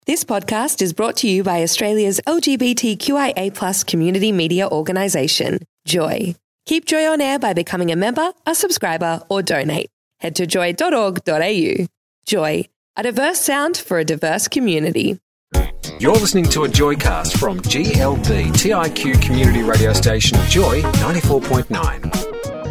This podcast is brought to you by Australia's LGBTQIA+ community media organisation, Joy. Keep Joy on air by becoming a member, a subscriber, or donate. Head to joy.org.au. Joy, a diverse sound for a diverse community. You're listening to a Joycast from GLD TIQ community radio station Joy 94.9.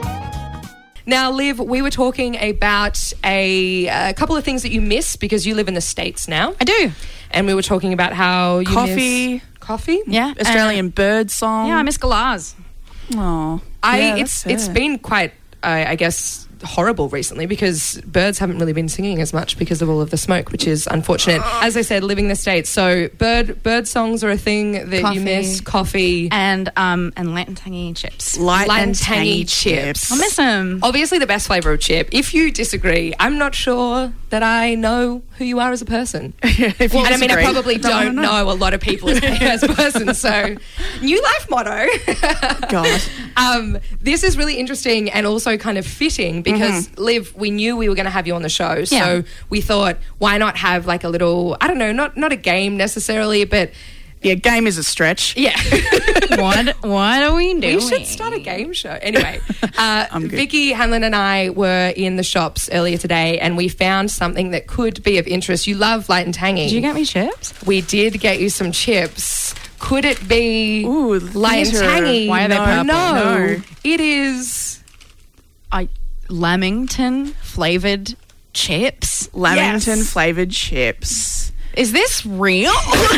Now, Liv, we were talking about a couple of things that you miss because you live in the States now. I do. And we were talking about how you miss... Coffee? Yeah. Australian bird song. Yeah, I miss galahs. Oh, It's been quite, I guess, horrible recently because birds haven't really been singing as much because of all of the smoke, which is unfortunate. As I said, living in the States, so bird songs are a thing that you miss. Coffee and light and tangy chips. Light and tangy chips. I miss them. Obviously, the best flavour of chip. If you disagree, I'm not sure that I know who you are as a person. I probably don't know a lot of people as a person. So, new life motto. God. This is really interesting and also kind of fitting because, Liv, we knew we were going to have you on the show. So we thought, why not have like a little, I don't know, not a game necessarily, but... Yeah, game is a stretch. Yeah. What are we doing? We should start a game show. Anyway, Vicky Hanlon and I were in the shops earlier today and we found something that could be of interest. You love light and tangy. Did you get me chips? We did get you some chips. Could it be light and tangy? Why are they purple? No. It is... Lamington flavoured chips. Lamington flavoured chips. Is this real?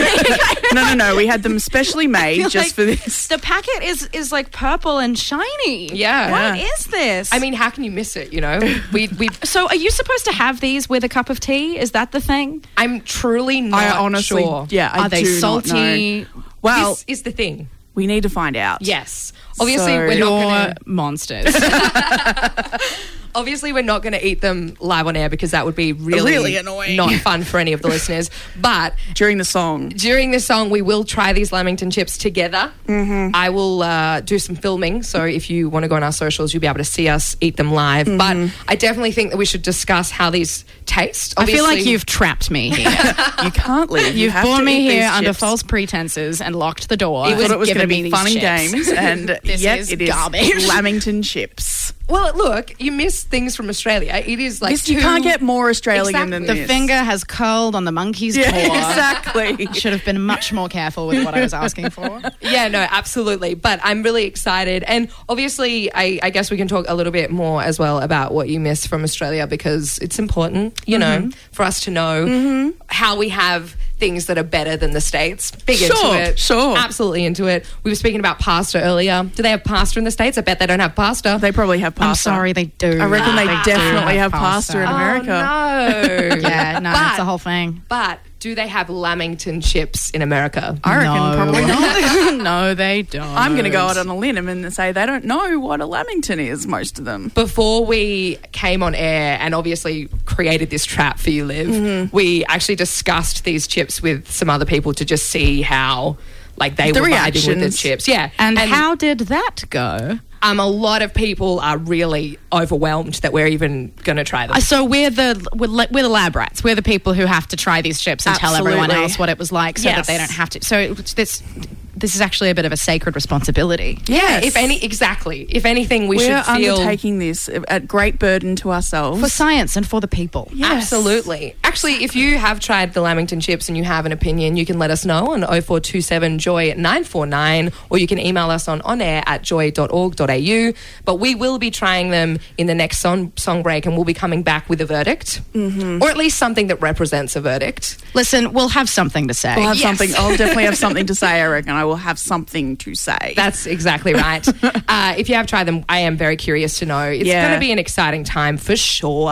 No. We had them specially made just for this. The packet is like purple and shiny. Yeah. What is this? I mean, how can you miss it, you know? We. So are you supposed to have these with a cup of tea? Is that the thing? I'm truly not I honestly, sure. Yeah, Are they salty? Well, This is the thing. we need to find out. Yes. Obviously, So- we're not You're going to... monsters. Obviously, we're not going to eat them live on air because that would be really annoying. not fun for any of the listeners. But During the song. during the song, we will try these Lamington chips together. I will do some filming. So if you want to go on our socials, you'll be able to see us eat them live. But I definitely think that we should discuss how these taste. I feel like Obviously- you've trapped me here. You can't leave. You've have born to me eat here these under chips. false pretenses and locked the door. I thought it was going to given me be these fun and chips. games, and This yet is it is garbage. Lamington chips. Well, look, you miss things from Australia. It is like You can't get more Australian than Exactly. this. The finger has curled on the monkey's Yeah, paw. exactly. Should have been much more careful with what I was asking for. Yeah, no, absolutely. But I'm really excited. And obviously, I guess we can talk a little bit more as well about what you miss from Australia because it's important, you know, for us to know how we have things that are better than the States. Big into it. Sure. Absolutely into it. We were speaking about pasta earlier. Do they have pasta in the States? I bet they don't have pasta. They probably have pasta. I'm sorry, they do. I reckon they do definitely have pasta in America. Oh, no. Yeah, no, But- it's the whole thing. But do they have Lamington chips in America? I reckon probably not. No, they don't. I'm going to go out on a limb and say they don't know what a Lamington is, most of them. Before we came on air and obviously created this trap for you, Liv, we actually discussed these chips with some other people to just see how like they The were vibing with the reactions. chips. Yeah. And how did that go? a lot of people are really overwhelmed that we're even going to try them. So we're the lab rats. We're the people who have to try these chips and tell everyone Absolutely. else what it was like, so that they don't have to. So this is actually a bit of a sacred responsibility. Yeah, if anything, we We're should feel undertaking this at great burden to ourselves. For science and for the people. Yes. Absolutely. Actually, if you have tried the Lamington chips and you have an opinion, you can let us know on 0427 Joy 949, or you can email us on onair@joy.org.au. But we will be trying them in the next song break, and we'll be coming back with a verdict, or at least something that represents a verdict. Listen, we'll have something to say. We'll have Yes. something. I'll definitely have something to say, I reckon. I will have something to say. That's exactly right. If you have tried them, I am very curious to know. It's going to be an exciting time for sure.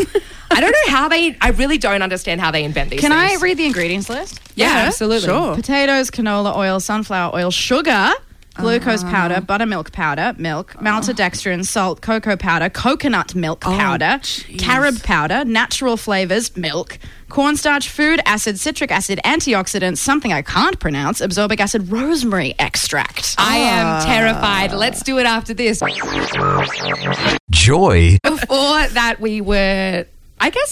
I don't know how I really don't understand how they invent these Can things. I read the ingredients list? Yeah, absolutely. Sure. Potatoes, canola oil, sunflower oil, sugar, glucose powder, buttermilk powder, milk, maltodextrin, salt, cocoa powder, coconut milk powder, carob powder, natural flavors, milk, cornstarch, food acid, citric acid, antioxidants, something I can't pronounce, absorbic acid, rosemary extract. I am terrified. Let's do it after this. Joy. Before that, we were, I guess,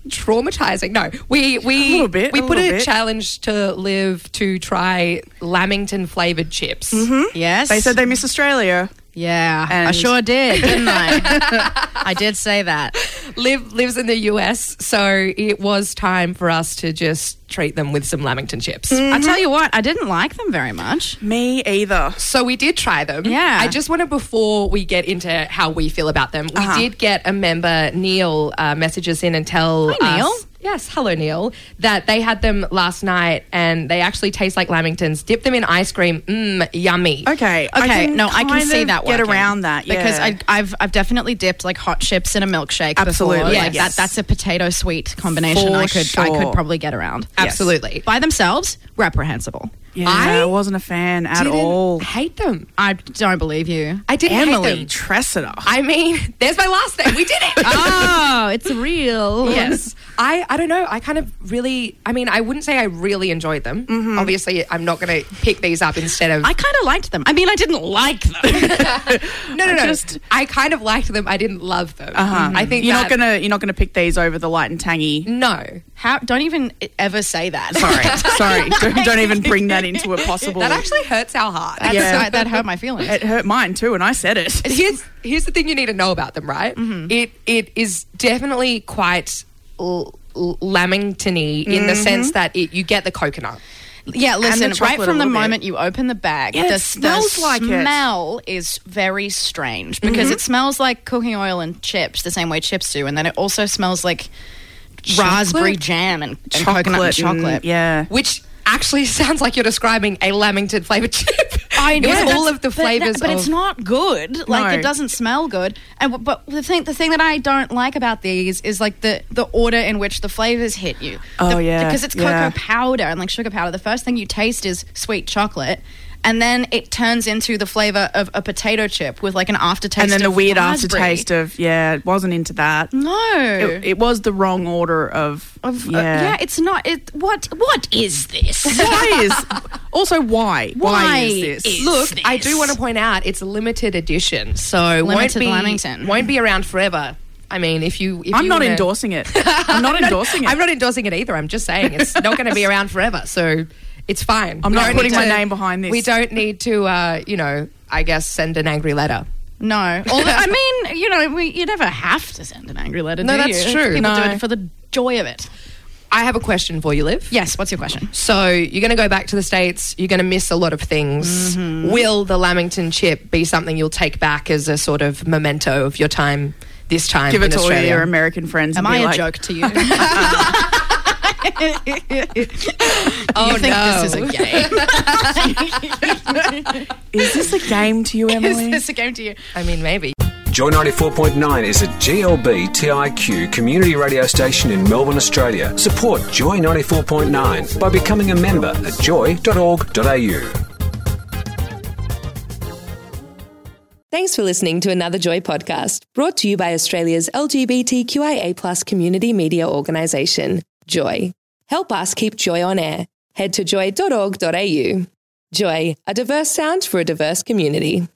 traumatizing. No, we little bit, we a put little a bit. challenge to Liv to try Lamington flavored chips. Yes. They said they miss Australia. Yeah, I And- sure did, didn't I? I did say that. Liv lives in the US, so it was time for us to just treat them with some Lamington chips. I tell you what, I didn't like them very much. Me either. So we did try them. Yeah. I just wanted, before we get into how we feel about them, we did get a member, Neil, message us in and tell Hi, Neil. us. Yes, hello, Neil. That they had them last night and they actually taste like Lamingtons. Dip them in ice cream. Yummy. Okay. Okay, no, I can kind see of that get working. around that, yeah. Because I've definitely dipped like hot chips in a milkshake Absolutely, before. Like yes. that's a potato sweet combination For I could sure. probably get around. Absolutely. By themselves, reprehensible. Yeah, I I wasn't a fan at Didn't all. hate them. I don't believe you. I didn't hate Emily them. Tressida. I mean, there's my last name. We did it. Oh, it's real. Yes. I don't know. I kind of really, I mean, I wouldn't say I really enjoyed them. Obviously, I'm not going to pick these up instead of. I kind of liked them. I mean, I didn't like them. No. I kind of liked them. I didn't love them. I think You're that, not gonna pick these over the light and tangy. No. How? Don't even ever say that. Sorry. Don't even bring that into a possible. That actually hurts our heart. Yeah. That hurt my feelings. It hurt mine too, and I said it. Here's the thing you need to know about them, right? It is definitely quite Lamington-y in the sense that you get the coconut. Yeah, listen, the right chocolate from a the little bit. moment you open the bag, Yeah, the it smells like it. smell is very strange because it smells like cooking oil and chips, the same way chips do, and then it also smells like raspberry jam and coconut and chocolate. Yeah. Which actually sounds like you're describing a Lamington flavored chip. I know, It was that's- all of the flavors but it's of- not good. Like No. it doesn't smell good. And but the thing that I don't like about these is like the order in which the flavors hit you. Oh, yeah. because it's cocoa Yeah. powder and like sugar powder. The first thing you taste is sweet chocolate. And then it turns into the flavor of a potato chip with like an aftertaste. And then the of weird raspberry. aftertaste of wasn't into that. No, It was the wrong order of yeah, it's not. What is this? Why is also why is this? Look, I do want to point out it's a limited edition, so Limited Lamington. won't be around forever. I mean, if I'm you not wanna- endorsing it. I'm not endorsing it. I'm not endorsing it either. I'm just saying it's not going to be around forever, so it's fine. I'm We not don't putting need my to- name behind this. We don't need to, I guess, send an angry letter. No. Although, I mean, you never have to send an angry letter. No, do that's you? true. People do No. it for the joy of it. I have a question for you, Liv. Yes. What's your question? So you're going to go back to the States. You're going to miss a lot of things. Mm-hmm. Will the Lamington chip be something you'll take back as a sort of memento of your time this time Give it in to all Australia? your American friends. Am and I be a like, joke to you? Oh, you think no. this is a game? Is this a game to you, Is Emily? this a game to you? I mean, maybe. Joy 94.9 is a GLB TIQ community radio station in Melbourne, Australia. Support Joy 94.9 by becoming a member at joy.org.au. Thanks for listening to another Joy podcast, brought to you by Australia's LGBTQIA+ community media organisation, Joy. Help us keep Joy on air. Head to joy.org.au. Joy, a diverse sound for a diverse community.